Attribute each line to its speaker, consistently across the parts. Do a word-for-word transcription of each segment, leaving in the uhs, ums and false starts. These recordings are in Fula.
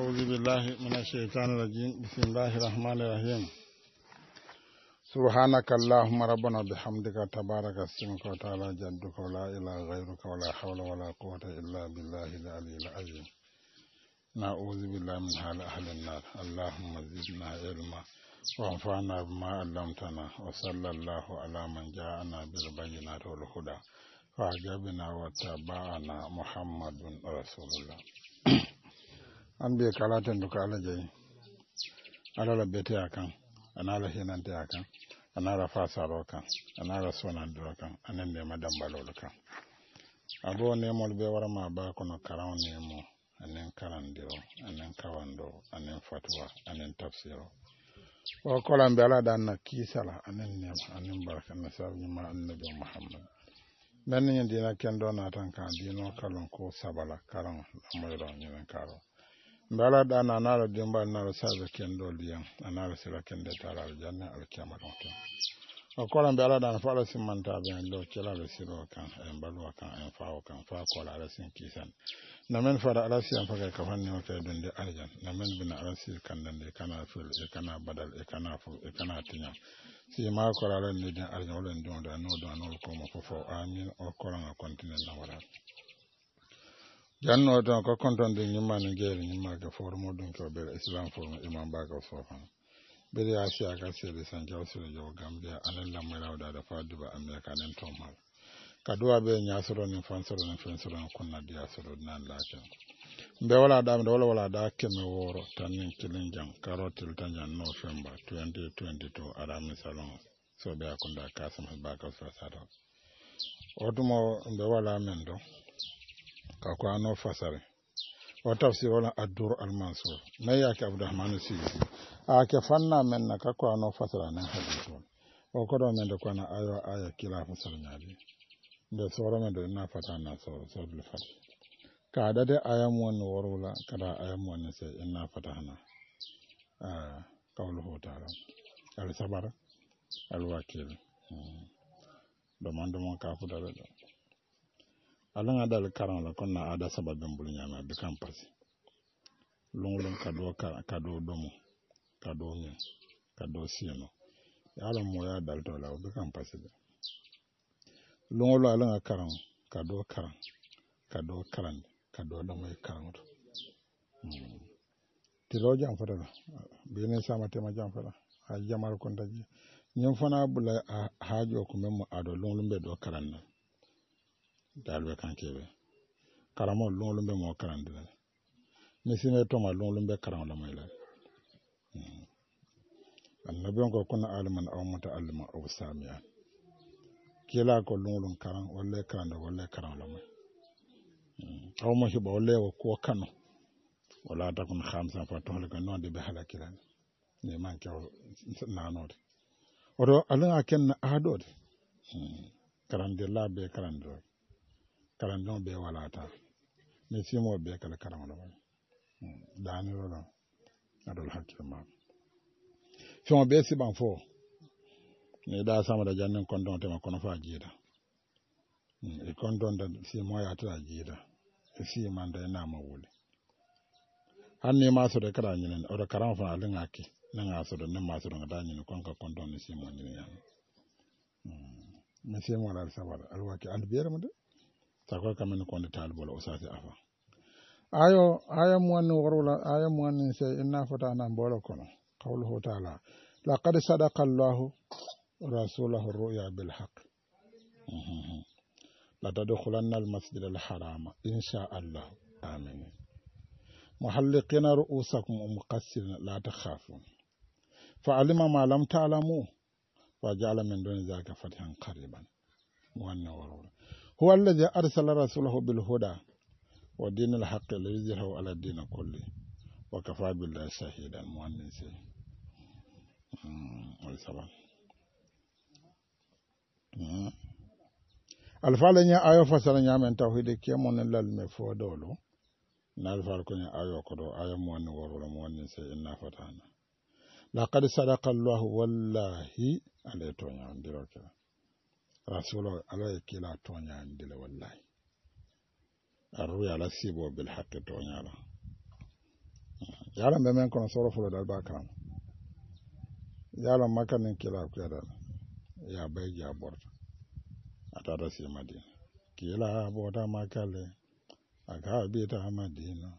Speaker 1: أعوذ بالله من الشيطان الرجيم بسم الله الرحمن الرحيم سبحانك اللهم ربنا بحمدك تبارك اسمك وتعالى جدك ولا إله غيرك ولا حول ولا قوة إلا بالله العلي العظيم نعوذ بالله من حال أهل النار اللهم زدنا علما وانفعنا بما علمتنا وصلى الله على من جاءنا بالبينات والهدى فأجبنا واتبعنا محمد رسول الله an bai kalatin duka alajayi alala bete akan anala hinante akan anala fasaro kan anala sonandiro kan anan ne madan balolo kan abo ne mol be warama ba kono karaw nemo anen karandiro anen kawando anen fatwa anen tafsiro o kolan be ala dan na kisala anen ne anen baraka na sabu ma annabi muhammad nan ne dina kendo na tan kan dino kalon ko sabala karan amayro nyen karo mbala da na nala dimba nala sabe kendo liyan anala sila kende tala aljanna alkiyama tonto akola mbala da na fala simanta be ndo kila le silo kan en balu kan en faaw kan fa kola ala sin kisan na men fara ala siyan fa ka fanni o kay dunde aljan na men bina ala sil kan dande kana fil e kana badal e kana fu e kana tinya si ma kola ala ni den aljan wala ndo da no do no ko mo fo amin o kola na continue na wala janno don ko konton de nyima ni gere nyima ga formo dun ko be islam formo imam ba ga sofan be ya shi aka se be san jaw sura jo gambia anan la mai rawda da fadu ba america nan to mal kadua be nya soro ni fansoro ni fansoro kunna dia soro nan la ta be wala da wala wala da keme woro tanin kilin jam karotil tanjan november twenty twenty-two ara mi salon so be akunda kasam ba ka sa sa do odumo be wala men do ka ko ano fasare wa tafsir wala ad-dur al-mansur na yake abdurrahman sisi a ke fanna men na ka ko ano fasara na hadisi o ko do men do ko na ayo aya kila fasara nyaali de soro men do na fata na so so le fat ka da de aya mon worula kada aya mon se inna fatahna ah qawluhu ta'ala al-sabara al-wakil do mando mon ka fu dala do alanga dal karan la kon na ada sababin bulnya na de campus longolon kado kado domo kado mi kado sieno yala mo ya dal to la de campus de longolo alanga karan kado karan kado karan kado domo e karan to ti lo jam fata be ne sama tema jam fata ha jamal kon daji nyam fana bula haajo ko memmo ado longolo be do karan na dalbe kankebe karamo longolo be mo karandira ni sine to ma longolo be karam la may la annabi ko kuna aliman aw muta'allima aw samiya kila ko longolo karam wala karanda wala karam la may aw mo hiba wala ko kanu wala ta kun khamsa fa to halaka non de be halakila ni man ko nanode odo alanga ken adode karande la be karando karandon be walata mais simo be kala karam la dani lo adol hakki ma fon be si ban fo ne da sama da jannin kondon te ma kono fa jida e kondon da simo ya ta jida e si man da na ma wuli hanne ma so da kara nyinen o da karam fa alin aki nan aso da nan ma so da da nyinen kon ka kondon ni simo nyinen ya mais simo la sabara alwaki albiyar mu takwa kamen ko tal bolo usati afa ayo aya muanni warula aya muanni se inna fatana bolo kono qawluhu ta'ala laqad sadaqa Allahu rasulahu ru'ya bil haqq la tadkhulanna al masjid al harama insha Allah amin muhalliqina ru'usakum muqassirin la takhafun fa'alima ma lam ta'lamu wa ja'ala min duni zalika fathan qariban muanni warula هو الذي أرسل رسوله بالهدى ودين الحق ليظهره على الدين كله وكفى بالله شهيدا مؤنسا alfala nya ayo fasala nya men tawhid ke mon lal me fo dolo nal fal ko nya ayo ko do ayo mon woro mon se inna fatana laqad sadaqa Allah wallahi alayto nya ndiro ke rasulo ala kila tonya ndile wallahi arruya la sibo bil haqqi tonya la yaran be men kono soro fulo dal ba kam yaran makanin kila ku yadal ya bai ya borta atata si madina kila bota makale aka bita madina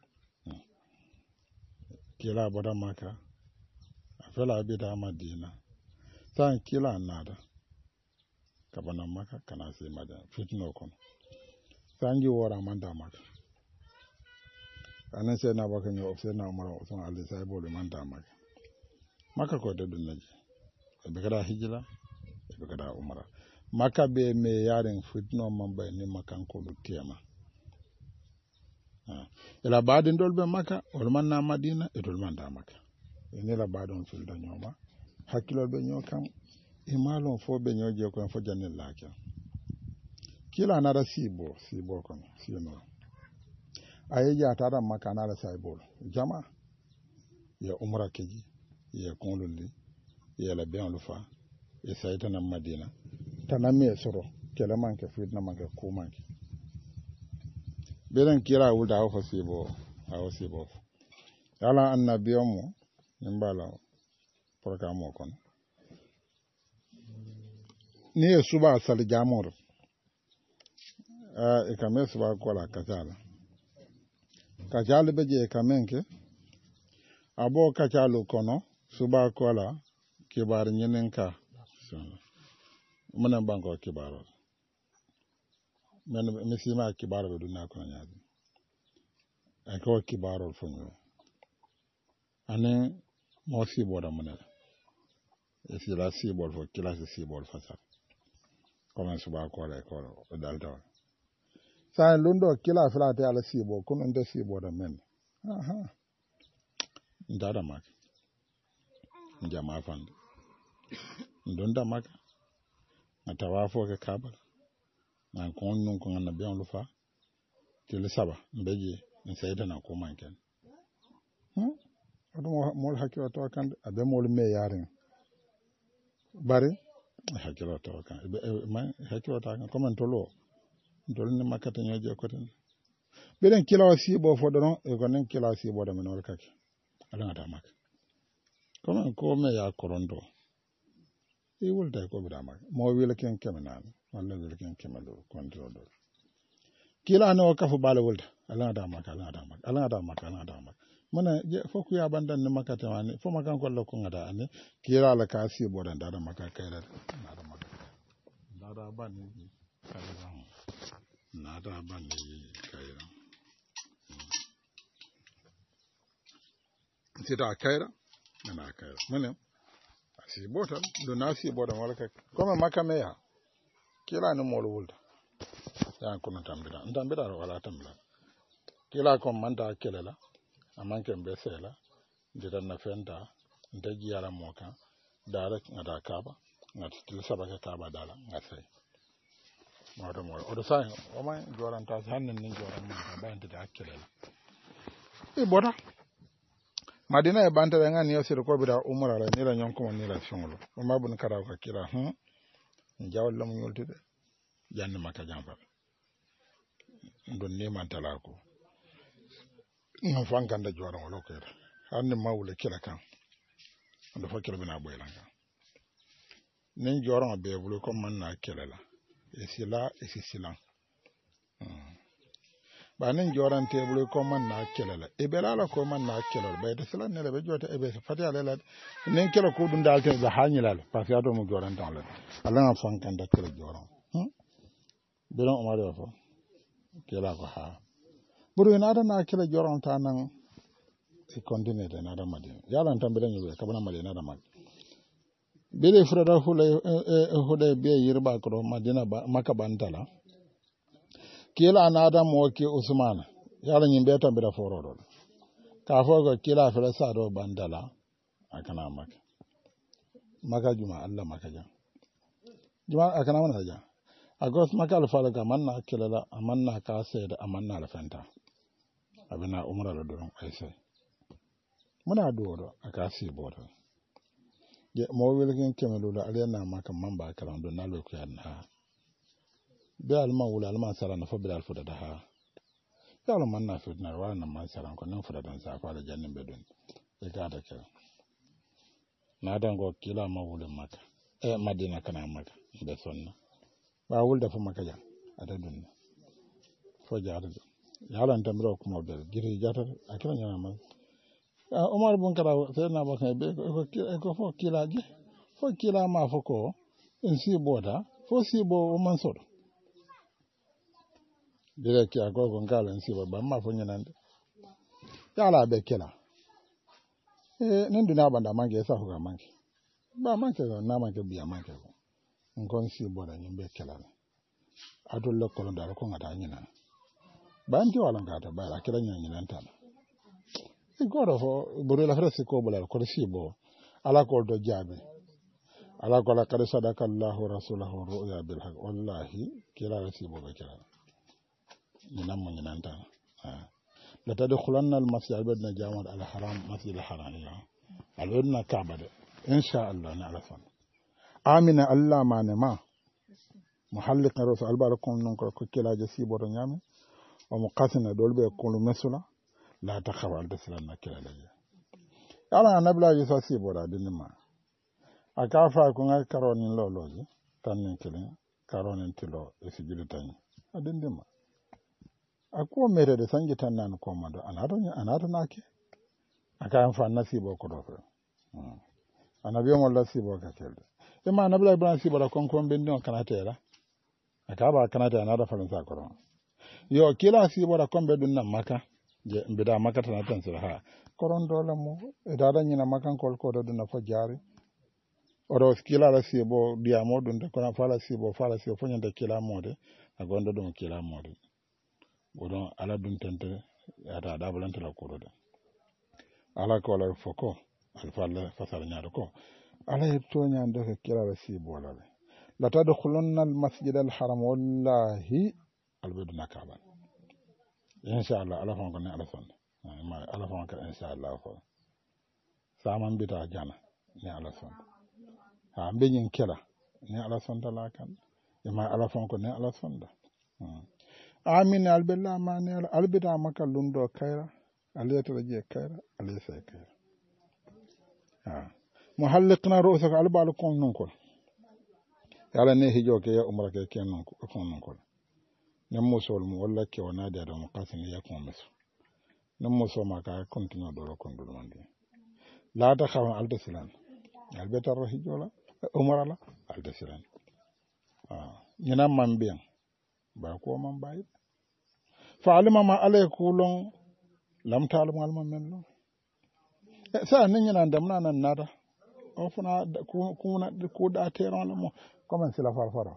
Speaker 1: kila bota maka afela bita madina san kila nada kabana maka kana si madina fitno kono sanji wora manda maka anan sai na baka nyo sai na umara usman ali sai bole manda maka maka ko de dunnaji be kada hijira be kada umara maka be me yaren fitno mamba ni makan ko do tema ila badin dolbe maka wal manna madina e dol manda maka ni la badon fil da nyoma hakilo be nyokam e malon fo be nyoje ko fo janel lakia kila na da sibo sibo kon sino ayeja tada maka na da saibol jama ya umra keji ya konluli ya la ben lufa e sayta na madina taname soro kala manke fitna manke ko manke beren kira wulda aw fasibo aw sibo yala annabiyomo nimbala programo kon ni suba sal jamor e kame suba kola kacala kacala beje kamenke abo kacalo kono suba kola kibar nyenenka muna banko kibaro men misima kibaro be dunna kono nyaade en ko kibaro fonyo ane mo si boda munela e si la si bol fo kila si bol fasa comme suba kola ko dalta sa lundo kila flate ala si bo kono nde si boda men aha ndada mak njama fande ndonda mak atawafo ke kabal nan ko non ko na bion lu fa tele saba mbeje en sayda na ko manken hm ado mol hakilo to kan abe mol me yaren bare hakilo to kan ma hakilo to kan comment to lo dol ni makata nyoje ko tan beden kila si bo fo don e ko nen kila si bo da men wal kake ala ta mak comment ko me ya korondo e wulda ko bi da mak mo wila ken kemenan walla wila ken kemelo control do kila no kafu bala wulda ala da mak ala da mak ala da mak ala da mak mana je foku ya bandan ni makata wani fo makan ko lokko ngada ani kila la ka si bo da da maka kayra na da mak da da ban ni kayra na da ban ni kayra sita kayra na kayra mana si botan do na si bodan wala ka kuma maka meya kila ni mol wulda ya kuna tambira ndambira wala tambira kila ko manda kelela amanke mbesela ndiran na fenda ndaji yara moka dara ngada kaba ngati til sabaka kaba dala ngasai modo mo odo sai o mai joran ta hannen ni joran ma ba ndida kelela e boda madina e bantere ngani yo sir ko bida umra la ni la nyon ko ni la fongolo o ma bun karaw ka kila hm jawal lam yoltude jann maka jamba don ne man talako no fanganda joran wala ko era hanne mawle kila kan ndo fakir bina boylanga nen joran be bulu ko man na kelela e sila e sila ba nen joran te bulu ko man na kelela e belala ko man na kelela be de sila ne be jota e be fati ala la nen kela ko dun dalte be hanyilal parce que ado mo joran tan la ala nga fanganda kela joran hm belon o mari fo kela ko ha buru ina da na kela joran tan nan e continue de na da madina yalla tan be dañu be kabana madina da mag bele frada hula huda be yirba ko madina ba maka bantala kila na da mo ke usman yalla nyi be tan be da foro do ka fo ko kila fere sa do bandala akana maka maka juma Allah maka ja juma akana mana ja agos maka al falaga manna kila amanna ka sai da amanna al fanta abina umra do don ai sai muna doro aka si bodo je mo welgen kemelo la alena maka mamba kala do na lo ko yan ha be alma wula alma sara na fobira alfuda da ha yalo man na fitnar wala na man saran ko nan fura dan sa fara jannin bedun e ga da kira na dan go kila ma wulin maka e madina kana maka da sonna ba wul da fa maka ja ada dun fo jaar yalan tamro kuma da giri jatar akira nyana man Umar bun kara sai na baka be ko fo kila je fo kila ma fo ko in si boda fo si bo man so dire ki agogo ngala in si bo ba ma fo nyanande yala be kila eh nan duna banda mange sa fuga mange ba mange na mange biya mange ko ngon si boda nyimbe kila adul lokko ndar ko ngata nyina banti wala ngata ba akira nyina ntana igoro fo buru la frasi ko bola ko sibo ala ko do jabe ala ko la kada sadaka Allahu rasulahu ru'ya bil haq wallahi kila rasibo be kila ni nam mo nyanta la tadkhulanna al masjid al badna jamad al haram masjid al haram ya al badna kaaba de insha Allah na ala fan amina Allah manema muhalliq rasul al barakun non ko kila je sibo do nyame o mo qasina dolbe ko lu mesula la ta khawal da salan na kila laje ala nabla yi so sibo da dinma aka fa ko ngal karonin loloje tanin kilin karonin tilo e sijili tan adin dima ako mere de sangi tan nan ko mado anado anado nake aka an fa nasibo ko do fe anabi mo la sibo ka kelde e ma nabla ibrahim sibo da kon kon bendi on kanatera aka ba kanata anado falansa ko yo kila sibo da kon be dun nan maka je mbida maka tan tan sira ha koron dole mo e dada nyina makan kol ko do na fo jari oro kila la sibo dia modun de ko na fala sibo fala sibo fo nyande kila mode agondo dum kila mode bodon ala dun tente ata da bulanta la ko do ala ko la foko al fala fasal nyaado ko ala to nyande ko kila la sibo la la tadkhulunna al masjid al haram wallahi al bidna kaaba inshallah ala fon ko ne ala fon ma ala fon ko inshallah ko saman bita jana ne ala fon ha benyin kela ne ala fon dala kan e ma ala fon ko ne ala fon da amin albilla ma ne albita makallum do kayra aliyata je kayra alisa kayra ha muhalliqna ru'saka albal kon non ko yala ne hijo ke ya umra ke ken non ko kon non ko nem musol mu walla ke wona da mu kasini ya ko mesu nem muso ma ka continue do ko ndul mandi la ta xawan alda silan albeta ro hijola umara la alda silan ah ñina man bien ba ko man bay fa alima ma alaykulun lam ta'lam al man lo sa ni ñina ndam na nan nada o funa ku na ku da teron la mo comment c'est la farfara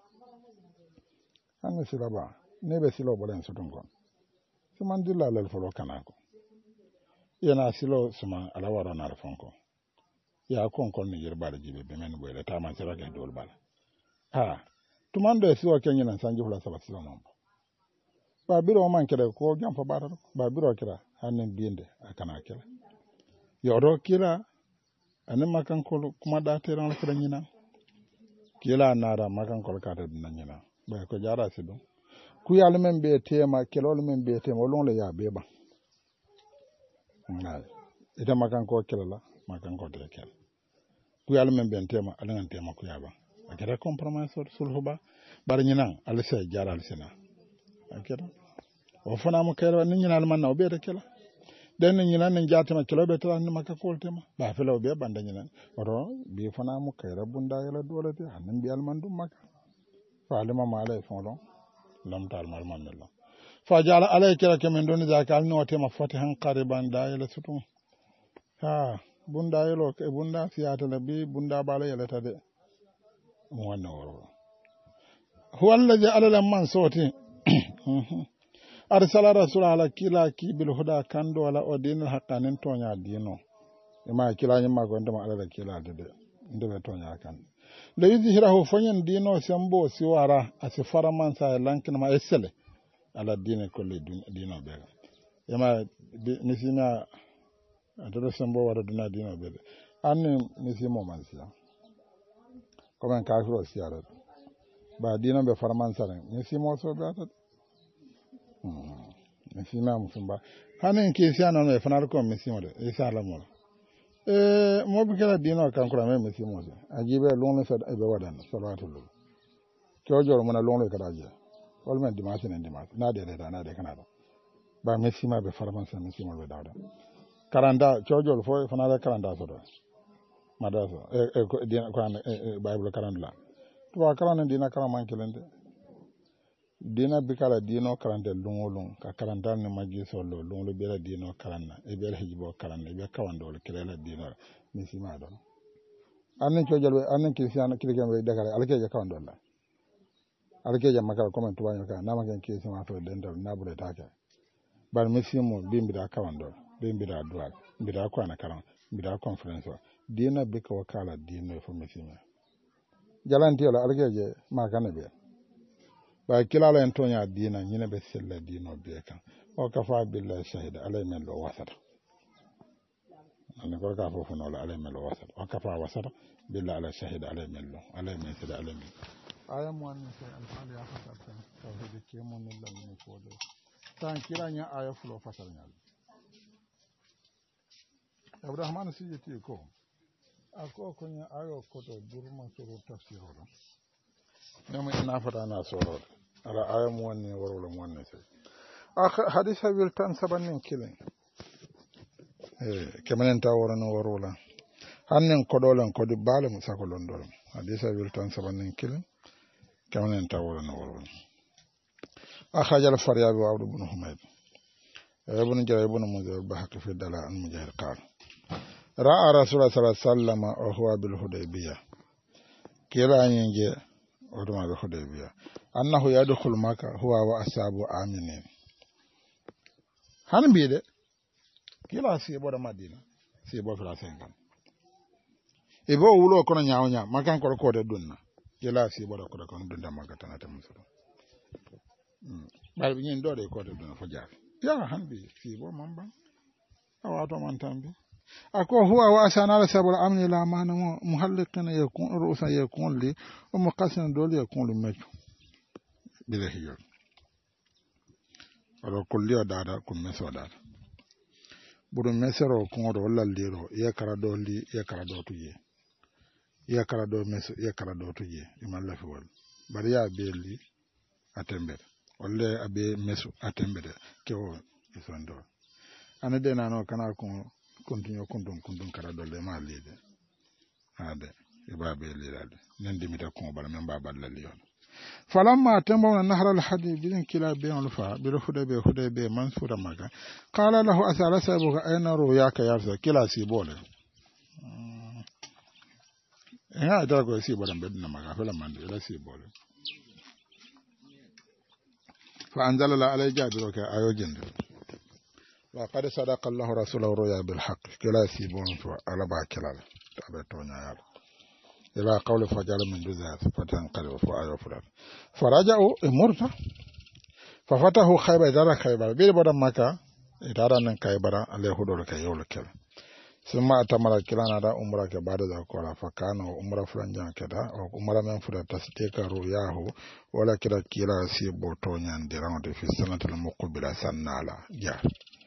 Speaker 1: an sila ba ne be silo bolen sutun kon suman dilla lal folo kanako yana silo suma alawara na fonko ya kon kon ni yerba da jibe be men boyle ta man sira ke dol bal ha tumando e siwa kenya nan sanji fula saba silo non ba biro man kede ko jam fa bata ba biro kira hanen binde akana kila yoro kila anan makan ko kuma da teran la kira nyina kila nara makan ko ka ta dinna nyina ba ko jara sido ku yalla men be tema kelol men be tema wolon le ya be ba ngal ita makan ko kelala makan ko de kel ku yalla men be tema alan tema ku yaba akere compromise sulhu ba bar nyinan alisa jara alisina akere o fana mo kayra ni nyinal man no be de kela den nyinan ni jatama kelo be tan makka ko tema ba felo be banda nyinan oro bi fana mo kayra bunda yala dole te hanan bi alman dum makka falima ma alay folo lam tal mal man la fa jala alay kira kemen doni zakal no tema fatihan qariban da yala sutun ha bunda yelo ke bunda siyata la bi bunda bala yala tade mo wanna woro huwa alladhi ala man sawti arsala rasul ala kila ki bil huda kando wala odin haqanin tonya dino ima kila nyima ko ndama ala kila dede ndebe tonya kan le yuzhirahu fanyan dino sembo siwara asifara man sa lankin ma esele ala dine kulli dino be ima nisina adoro sembo wara dina dino be anni nisimo man siya comme un kafiro siara ba dino be farman sa nisimo so be atat misima musumba hanen ke siano no fanar ko misimo de isa la mo eh mo bi kala dino kan ko me misimo de ajibe lon sa e be wadan salatu lu ko jor mo na lon le kada je wal men dimanche ne dimanche na de de na de kana do ba misima be farman sa misimo be dawda karanda chojol fo fanara karanda so do madaso e e dina ko an bible karanda to ba karanda dina kala man kelende dina bikala dino karande lungolung ka karanda ne maji solo lungolo bela dino karanna e bela hijibo karanna e be kawando le kelela dino misima do annen chojol annen kristian kristian be dakara alkeje kawando la alkeje makala comment wanyo ka nama ken kristian to dendal nabule taka bar misimo bimbida kawando bimbida dual bida ko ana karan bida conference dina bika wakala dino fo misima jalanti ala alkeje makane be ba kilala en tonya dina nyine be sella dino be kan o ka fa billahi shahida alay men lo wasata an ko ka fo fo no alay men lo wasata o ka fa wasata billahi ala shahida alay men lo alay men sida alay men aya mo an sai al hal ya fasata tawhid ke mo min lam ni ko do tan kilanya aya fulo fasal nyal Abrahman sijeti ko ako ko nya ayo ko to durma suru tafsiro do nyama ina fata na soro ala aya mo wonni warwala mo wonni sai akh hadisa wil tan sabanin kilin eh kemanen ta warano warwala hannen ko dolan ko di bale mo sako londol hadisa wil tan sabanin kilin kemanen ta warano warwala akhaj al faryabi wa abd ibn humayd ibn jarir ibn muzir bahaq fi dala an mujahid qal ra'a rasulullah sallallahu alaihi wasallam wa huwa bil hudaybiyah kila nyinge oduma be hudaybiyah annahu yadkhul makka huwa wa ashabu aminin han biide kila si bodo madina si bo fala sengan e bo wulo kono nyaawnya makan ko ko de dunna kila si bodo ko ko dunda makka tanata musudo mm bal bi nyin do de ko de dunna fo jaar ya han bi si bo mamba awato man tambi ako huwa wa asana ala sabul amni la mana muhalliqina yakun ru'sa yakun li wa muqassinan dol yakun li maju bila hiyo alo kulliyo dada kum meso dada buru mesero ko do wala liro ya kara do li ya kara do tuje ya kara do meso ya kara do tuje imalla fi wal bari ya beli atembe wala abe meso atembe ke o isondo anade nano kana ko continue kundum kundum kara do le ma lide ade ibabe lirade nandi mita ko bala men babal la liyon falamma tamma nahra al hadid bin kila bayan fa bi rufuda be huda be mansura maga qala lahu asala sabu ayna ruyaka ya kila si bole ya da go si bolan bedna maga fala mande la si bole fa anzala la alay jabiro ka ayojinde wa qad sadaqa Allah rasulahu ruya bil haqq kila si bon so ala ba kila tabe tonya yalla ila qawli fajal min duzat fatan qalu fa ayo fulan faraja'u imurta fa fatahu khaybar dara khaybar bi bodan maka idara nan kaybara alay hudul kay yawla kel summa atamara kilana da umra ke bada da kola fa kana umra fulan jan keda o umra men fuda tasdika ruyahu wala kida kila si boto nyan diran de fi sanatul muqbila sanala ja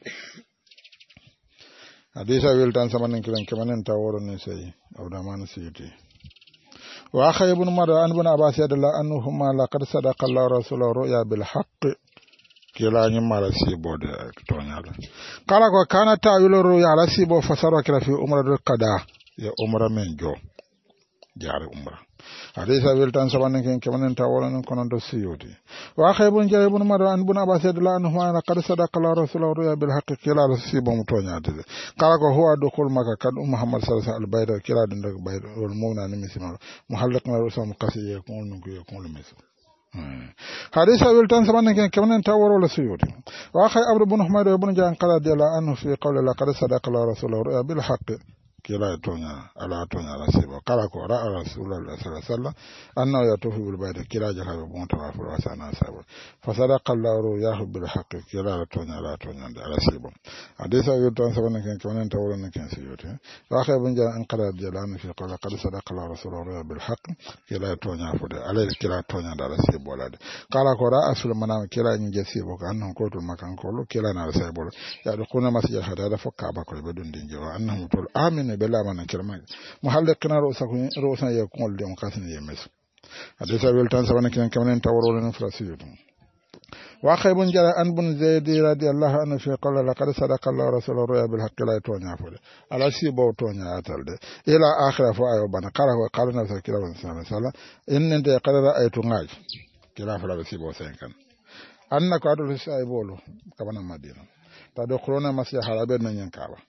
Speaker 1: hadisa wil tan samanen kilan kemanen ta woro ne sai awdaman siyati wa akhay ibn mara an ibn abbas yadalla anhuma laqad sadaqa Allah rasuluhu ruya bil haqq kila nyi mara si bode to nyala kala ko kana tawilu ruya ala si bo fasara kila fi umratul qada ya umra men jo jare umra hadisa wil tan samanen ken kemanen ta woro ne kono do siyoti wa akhay ibn jarir ibn mara an ibn abbas yadalla anhuma laqad sadaqa Allah rasuluhu ruya bil haqq kila ala si bo to nyade kala ko huwa dukhul makka kad muhammad sallallahu alaihi wasallam kila dun dag bayr wal mawna ni misma muhalliq na rusam qasiya ko non ko ko le mes hadisa wil tan samanen ken kemanen ta woro la siyoti wa akhay abd ibn humayd ibn jan qala de la anhu fi qawli laqad sadaqa Allah rasuluhu ruya bil haqq kila tonya ala tonya ala sebo kala ko ra rasulullah sallallahu alaihi wasallam annahu yatufu bil bayt kila jaka be bon tawafu wa sana sabo fa sadaqa Allahu yahu bil haqq kila tonya ala tonya ala sebo hadisa yo ton sabana ken konen tawro na ken siyote wa khaybun ja an qala jalana fi qala qad sadaqa Allahu rasulullah bil haqq kila tonya fude ala kila tonya ala sebo lade kala ko ra asul manam kila nje sebo kan non ko to makan ko kila na ala sebo ya do kuna masjid hada da fokka ba ko be dun dinje wa annahu tul amin bela mana kirma muhalliqina rusakum rusan yakul dem kasin yemes hadisa wel tan sabana ken kamen tawro len frasiyo wa khaybun jara an bun zaid radiyallahu anhu fi qala laqad sadaqa Allah rasuluhu bil haqqi la tonya fode ala si bo tonya atalde ila akhira fa ayo bana kala wa qala na sakira wa sallallahu inna de qala aytu ngaj kila fa si bo senkan annaka adu sai bolo kabana madina ta do corona masya harabe nan yankaba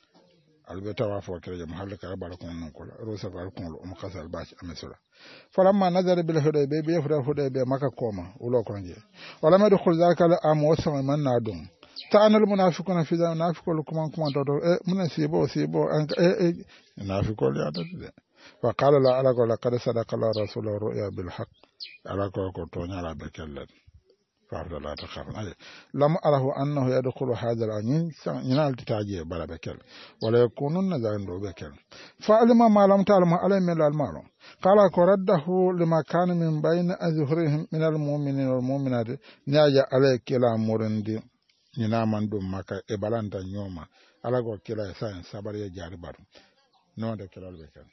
Speaker 1: albeta wa fo kere mahalla ka bala ko non ko rosa ko ko um khasal ba ci amesura falamma nazara bil huday be be fura huday be maka koma ulo ko nje wala ma dukhul zalika al am wa sama man nadum ta'ana al munafiquna fi dhalika munafiqul kuma kuma to e munasibo sibo an e munafiqul ya to de wa qala la ala ko laqad sadaqa la rasuluhu ru'ya bil haqq ala ko ko to nyala be kellat فعبد الله تخافن أي لم أره أنه يدخل هذا الأنين ينال تتاجيه بلا بكل ولا يكونون ذاين دو بكل فعلم ما لم تعلم عليه من المال قال كرده لما كان من بين أظهرهم من المؤمنين والمؤمنات نياجا عليه كلا مورندي ينامن دو مكا إبالانتا نيوما على كو كلا ساين سابري جاري بارو نو ده كلا بكل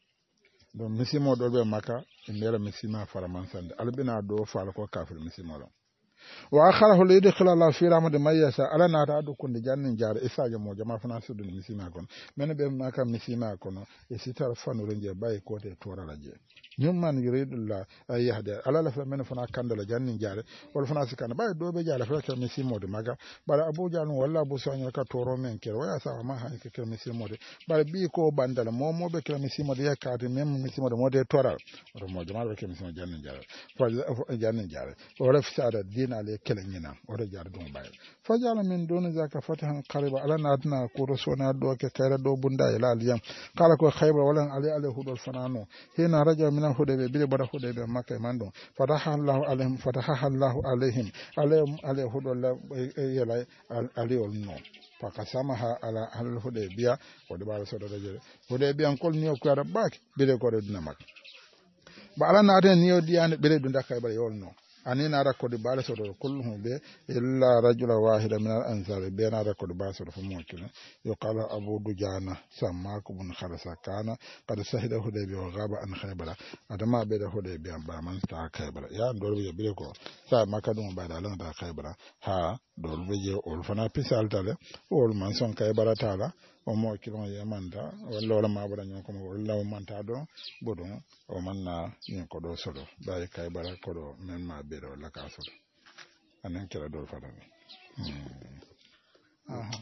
Speaker 1: don misimo do be maka indela misima faramansande albina do fala ko kafir misimo lo wa akharahu li yadkhula Allah fi rahmati man yasha ala na ta do kunde jannin jar isaje mo jama fana sudu misima kon men be maka misima kono e sitar fanu renje bay ko te torala je nyumman yuridullah ay yahda ala la men fana kandala jannin jar wal fana sikana bay do be jala fa misimo de maga bara abu jalun walla abu sanya ka toro men ker waya sa ma han ke misimo de bara bi ko bandala mo mo be ke misimo de yakati mem misimo de mo de toral ro mo jama be ke misimo jannin jar fa jannin jar wala fisada din ale kelengina wala jar dum bay fajala min don zaka fatahan qariba ala nadna ko rosona do ke kayra do bunda ila aliyam kala ko khayba wala ali ali hudul fanano hina raja min hudaybe bi bada hudaybe makka mando fataha allah alaihim fataha allah alaihim alayhim ali hudul yala ali no fakasamaha ala al hudaybiya wada bala sodo dajere hudaybiyan kol niyo ko ara bak bi de ko dina mak ba ala na den niyo diane bi de dunda kayba yolno anina ara ko de bala so do kulluhum be illa rajula wahida min al ansar be na ara ko de bala so fo mo kina yo qala abu dujana sammaku bun khalasa kana qad sahida hudaybi wa ghaba an khaybara adama be da hudaybi ba man ta khaybara ya do be be ko sa makadum ba da lan da khaybara ha do be je ol fana pisal tale ol man son khaybara tala o mo kilon yamanda walla wala ma bada nyon ko walla o manta do bodon o manna nyon ko do sodo bay kay bara ko do men ma be do la ka sodo anen kala do fada aha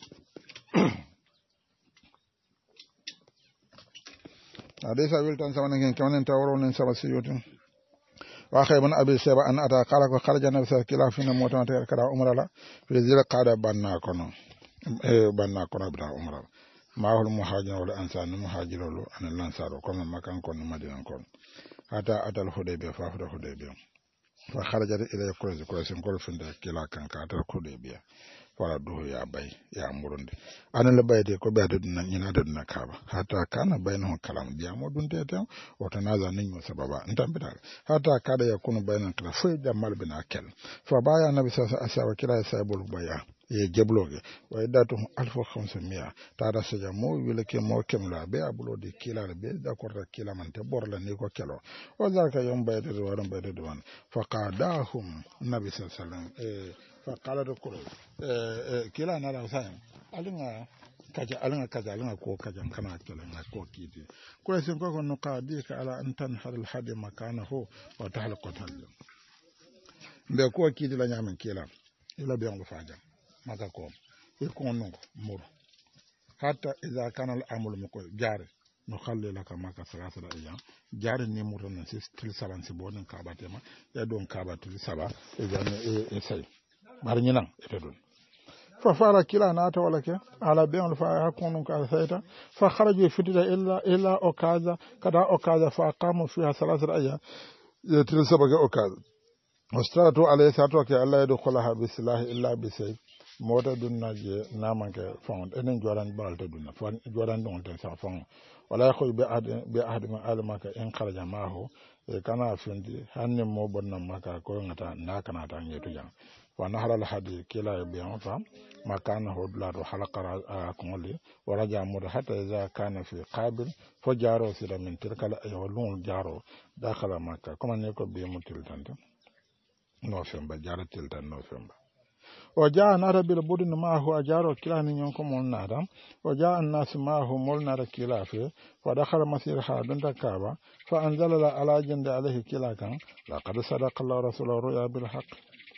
Speaker 1: ade sa wil tan sama ngen kanen tawro nen sama siyotin wa khayban abi saba an ata qala ko kharaja nabi sallallahu alaihi wasallam motan ta kada umrala fi zil qada banna kono e banna kono bra umra ma hol muhajir wala ansar muhajir lo an lansaro kono makan kono madina kono hata atal hudaybiya fa fa hudaybiya fa kharaja ila quraish quraish ko funda kila kan ka atal hudaybiya wala duhu ya bay ya murundi ana la bayde ko be adun nan ina adun nakaba hata kana bainahu kalam biya modun tete o tanaza ninyo sababa ntambita hata kada yakunu bainan kala fa jamal bin akel fa baya nabi sallallahu alaihi wasallam kila saibul baya ye jebloge wa idatu alfu khamsamiya tada saja mo wile ke mo kemla be abulo de kila be da korta kila man te borla ni ko kelo o zaka yom bayde do waran bayde do wan fa qadahum nabi sallallahu alaihi wasallam e fa qala do ko e kila na la sayan alinga kaja alinga kaja alinga ko kaja kana kala na ko kiti ko sen ko no qadi ka ala antan hal hadi makanahu wa tahlaqatal be ko kiti la nyamen kila ila be on fa jam maka ko e ko non mur hatta idha kana al amul muko jare no khalle la ka maka salasa da yan jare ni mur non ci til saban ci bonin ka batema ya don ka batul saba e jane e sai bar nyinan e don ففعل كلا ناتا ولا كي على بين فيكون كاسيتا فخرجوا فتلا إلا إلا أوكازا كذا أوكازا فأقاموا فيها ثلاثة أيام يتل سبق أوكازا واستراتوا عليه ساتوا كي الله يدخلها بسلاح إلا بسيف موتا دون جي نامك فون إنن جوران بالت دون فون جوران دون تنسى فون ولا يخرج بأحد بأحد من أهل إن خرج معه كان فيندي هن مو بنا مكة كونغتا ناكنا تانيتو جان ونهر الحديث كلا بيان فام ما كان هدلا حلق كمولي ورجع مر حتى إذا كان في قابل فجارو سيدا من تلك الأيولون جارو داخل مكة كما نيكو بيمو تلتان نوفمبر جارو تلتان نوفمبر وجاء نار بالبدن معه أجار كلا نيونكم النار وجاء الناس معه مولنا كلا فيه ودخل مسير حادن تكابا فأنزل على جند عليه كلا كان لقد صدق الله رسول الرؤيا بالحق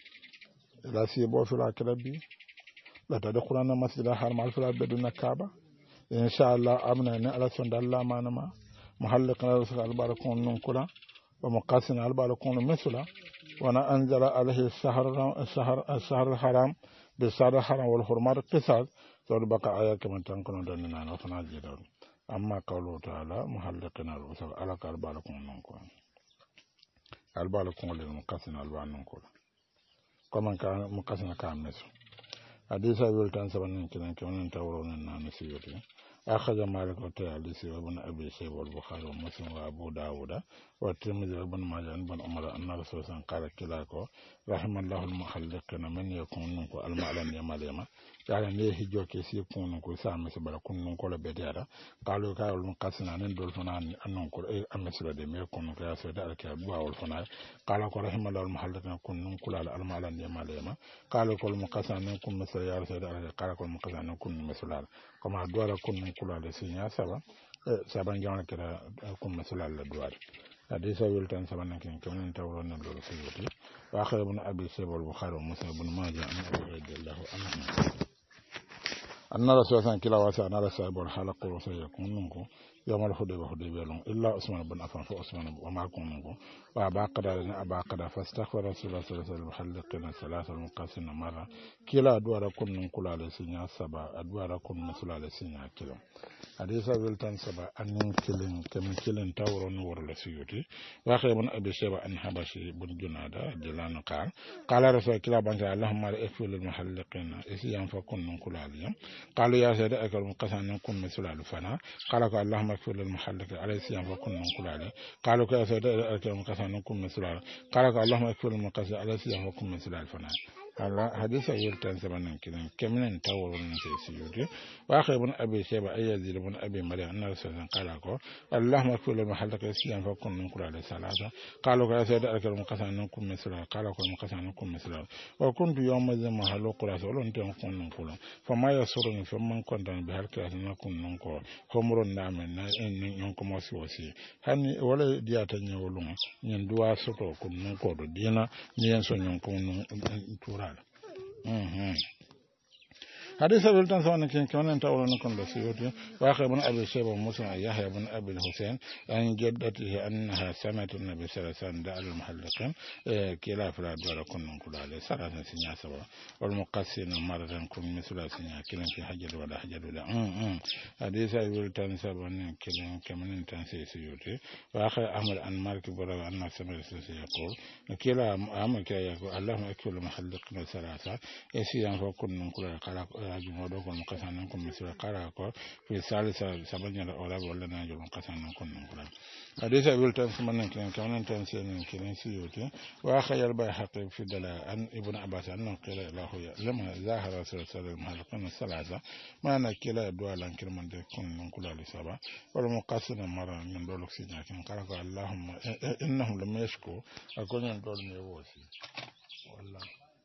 Speaker 1: لا سيبو في الأكلبي لا تدخلنا مسجد الحرام الفلا بدون كابا إن شاء الله أمنا نعلى سند الله ما نما محلقنا رسول الباركون ننكلا ومقاسنا الباركون مثلا وانا انزل عليه الشهر الشهر الشهر الحرام بالشهر الحرام والحرمات قصاص سورة بقى آية كما تنكون دنينا وفنا جدار أما قوله تعالى محلقنا الرسول على الباركون ننكلا الباركون للمقاسنا الباركون ننكلا كما كان مقاسنا كان مثل حديث أبي التنسبن كنا كنا نتورون النانسيوتي أخذ مالك وتعاليسي وابن أبي شيب والبخاري ومسلم وأبو داود والترمذي وابن ماجه بن عمر أن الرسول صلى الله عليه وسلم قال كلاكو رحم الله المخلقين من يكون نكو المعلم يماليما يعني ليه جوكي سيكون نكو سامي سبلا كون نكو لبديارا قالوا كاو المقاسنا نندول فنان أنكو أي أمسلا دي ميكون نكو ياسو دارك أبوا والفنان قالوا رحم الله المخلقين كون نكو المعلم يماليما قالوا كل المقاسنا نكو مسلا يارسو دارك قالوا المقاسنا نكو مسلا كما دوارا كون kula da sinya saba saban jawna kira kum masala la duwar hadisa wiltan saban nan kin tawron nan do suyuti wa akhir ibn abi shaybah al-bukhari wa muslim ibn majah an radiyallahu anhu anna rasulullah kila wa sa anna sahibul halaq wa sayakun يوم الحديبية حديبية لهم إلا عثمان بن عفان فعثمان وما كونه وأبا قدر أبا قدر فاستغفر رسول الله صلى الله عليه وسلم حلقنا ثلاثة المقاسين مرة كلا أدوار كن كل على سنة سبع أدوار كن مثل على سنة كلا حديث ويلتان سبع أن كلن كم كلن تور نور لسيوتي وآخر بن أبي شيبة أن حبشي بن جنادة جلان قال قال رسول كلا بنك اللهم اغفر للمحلقين إسيان فكن كل عليهم قالوا يا سيدي أكل المقاسين كن مثل على فنا قال اللهم اغفر للمحلق عليه السلام وكن نقول عليه قالوا كيف سيدنا الكريم قسم نكون مثل قالوا اللهم اغفر للمقاسم عليه السلام وكن مثل الفنان على حديث يلتان سبنا كذا كمن تور من سيسيودي واخر ابن ابي شيبه اي يزيد ابن ابي مريم ان رسول الله قال اللهم اغفر للمحلق السلام وكن نقول عليه ثلاثه قالوا كيف سيدنا الكريم قسم نكون مثل قالوا كل مقاسم نكون مثل وكنت يوم ذي محلق رسول انت نكون نقول فما يسرني فمن كنت بهلك نكون نقول خمر نعم نكون مسوسي hani wala diata nyawolun nyen duwa soto ko non ko do dina nyen so nyon ko non tural mhm حديث ابن تنسون كان كمان تقولون كن لسيوتي واخر ابن ابي شيبه موسى يحيى بن ابي الحسين ان جدته انها سمعت النبي صلى الله عليه وسلم دعا المحلقين كلا فلا دور كن كل عليه ثلاثه سنين سبع والمقسين مره كن مثل سنين كلا في حجر ولا حجر ولا ام حديث ابن تنسون كان كمان تنسي سيوتي واخر احمد ان مالك بن ان سمع يقول كلا امر يقول اللهم اكل المحلقين ثلاثه يسيان فكن كل قال جمودو كون مكاسان كون مسيرا كارا كو في ثالثه سبعين ولا ولا نجو مكاسان كون نكون حديث ابن تنسمن كان كان تنسين كان سيوتي واخير بيحقي في دلاء ان ابن عباس ان قيل له لما ظاهر رسول الله صلى الله عليه وسلم الثلاثه ما نكلا دوا لان كلمه كون نكون لسبا والمقاسن مره من دولك سينا كان قال اللهم انهم لم يشكوا اكون دول ميوسي والله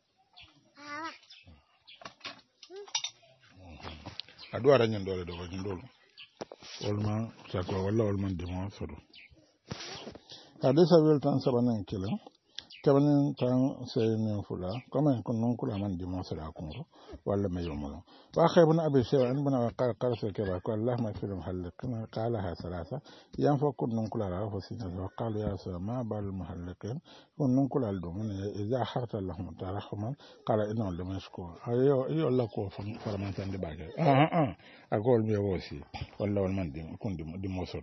Speaker 1: adwa ranyen dole do wajin dole olma sakwa walla olman dimo sodo hadisa wel tan sabanan kila kemanin tan saynin fula comme kon non kula man dimonsala kongo walla me yomulo wa khaybun abi shay'a an bana qala qala sakaba ko allah ma filim halqina qala ha salasa yan fa kun non kula ra fa sinna wa qala ya sa ma bal muhalliqin kun non kula do mun iza harta lahum tarahman qala inna lam yashku ayo ayo la ko fa man tan de bagay ah ah agol mi wosi walla wal man dim kun dim dimosol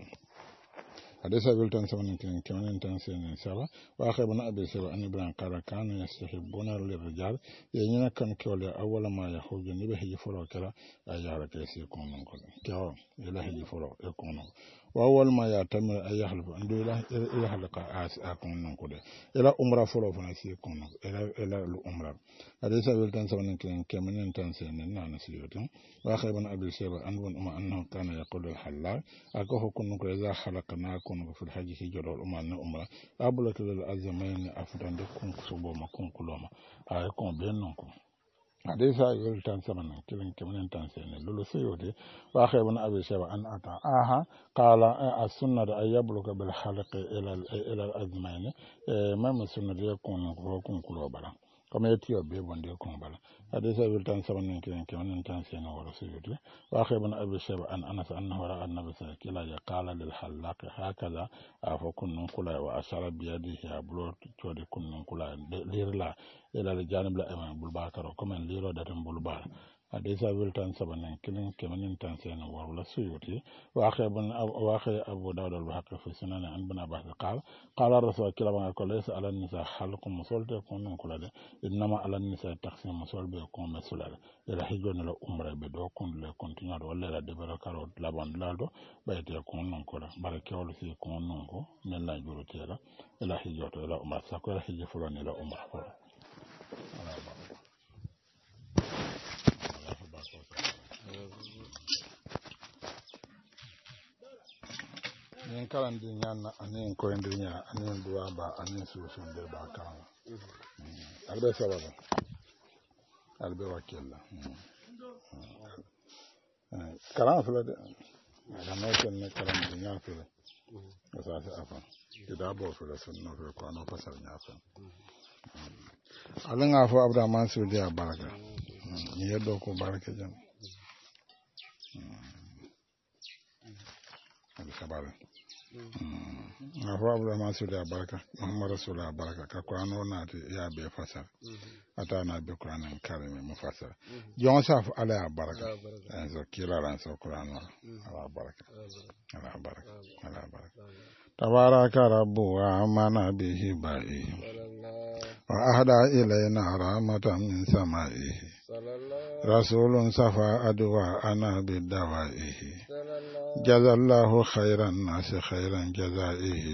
Speaker 1: حديث أبي التان سمن كمان تان سين سبعة وآخر بنا أبي سبعة أن ابن قال كان يستحبون للرجال يجينا كان كولي أول ما يخرج نبه يفرو كلا أيها كيس يكون نقول كيو إله يفرو يكون وأول ما يعتمر أي يحلف أن إله إله لقى آس أكون نقول إلى أمرا فرو فنسي يكون إلى إلى الأمرا حديث أبي التان سمن كمان تان سين نان سيوتين وآخر بنا أبي سبعة أن بن أنه كان يقول الحلال أكو كن نقول إذا خلقناكم في الحج هجر الأمان أمرا أبلك للأزمين أفضل لكم سبوما كن كلما أيكم بينكم حديث يلتان سمنا كلن كمن تنسين لولو سيودي واخي بن ابي شيبه ان اتى اها قال السنه ان يبلغ بالحلق الى الى الازمين ما السنه يكون كن كلما كما يتيو بي بوندي كون بالا حديث يلتان سمنا كلن كمن تنسين ولو سيودي واخي بن ابي شيبه ان انس انه راى النبي صلى الله عليه وسلم قال للحلاق هكذا افكن كلا واشار بيده ابلو تودي كن كلا ليرلا إلى الجانب الأمام بالباكر وكمان ليرو داتم بالبار حديث أبي التان سبنا كلين كمان تنسين ولا سيوتي وآخر بن وآخر أبو داود البحق في سنن عن بن عباس قال قال الرسول كلا ما قال ليس على النساء حلق مسول تكون كلا إنما على النساء تقسيم مسول بيكون مسؤول إلى حجون الأمر بدو كون لا كونتينيو ولا لا دبر كارو لا باند لالدو بيت يكون كلا بارك الله في كون نونكو نلا جورتيلا إلى حجوت إلى أمر سكوا حج فلان إلى أمر فلان nin kalandi ñanna anin koyndiriña anin duwaba anin suusunde ba kan albe sababa albe wakkilla kalan fula de agano kenne kalandi ña fula o sasi afan kidabo fula sunno fula ko ano fasal ña fan ala nga fo abdourahmane sudi a baraka ni yeddo ko baraka jam ali sabara nga fo abdourahmane sudi a baraka muhammad rasulullah baraka ka ko ano naati ya be fasal ata na be qur'an karimi mufassal jon saf ala ya baraka en so kila ran so qur'an ala baraka ala baraka ala baraka tabaraka rabbu wa amana bihi ba'i وأهدى إلينا رحمة من سمائه رسول صفى أدواءنا بدوائه جزى الله خير الناس خيرا جزائه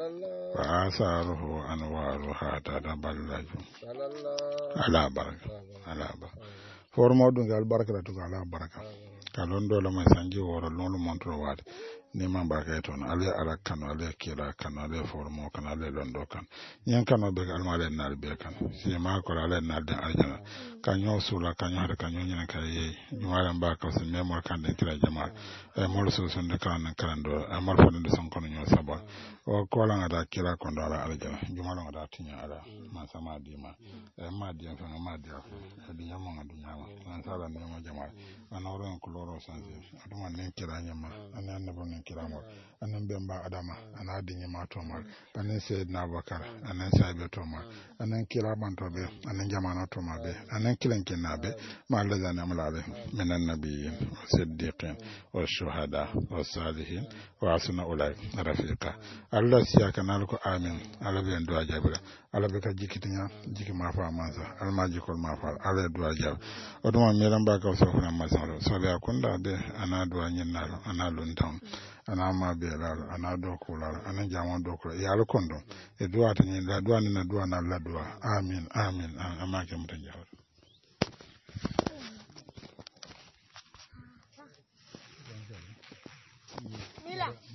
Speaker 1: وآثاره أنوارها تتبلج على بركة على بركة فورمودون قال بركة على بركة kalon dole mai sanji woro lolu montro wade ni man ba kay ton ale ala kanu ale kila kanu ale formo kan ale londo kan nyen kanu be almale nal be kan si ma ko ale nal de aljana kanyo sula kanyo hada kanyo nyina kay yi nyuwala ba ko se memor kan de kila jama e mol so son de kan kan do amal fon de son kono nyo saba o ko la ngada kila kon do ala aljana jumala ngada tinya ala ma sama dima e ma dia fa ma dia fa di nyama ngadu nyama man sala ne mo jama anoro en kuloro sanse aduma nen kira nyama anan nabo nen kira mo anan bemba adama ana dinyi ma to mal anan sayyidina bakar anan sahibe to mal anan kira man to be anan jamana to mal be anan kilen kinabe ma allaza na malale minan nabiyyin siddiqin wa shuhada wa salihin wa asna ulai rafiqa allah siya kanal ko amin ala be ndo ajabira ala be ka jikitinya jiki ma fa manza alma jikol ma fa ala do ajab oduma meran ba ka so fana masalo so be akunda be ana do anyinalo ana luntam ana ma be la ana do kula ana jama do kula ya al kondo e do atani la do na do na la do amin amin ama ke mutajaw mila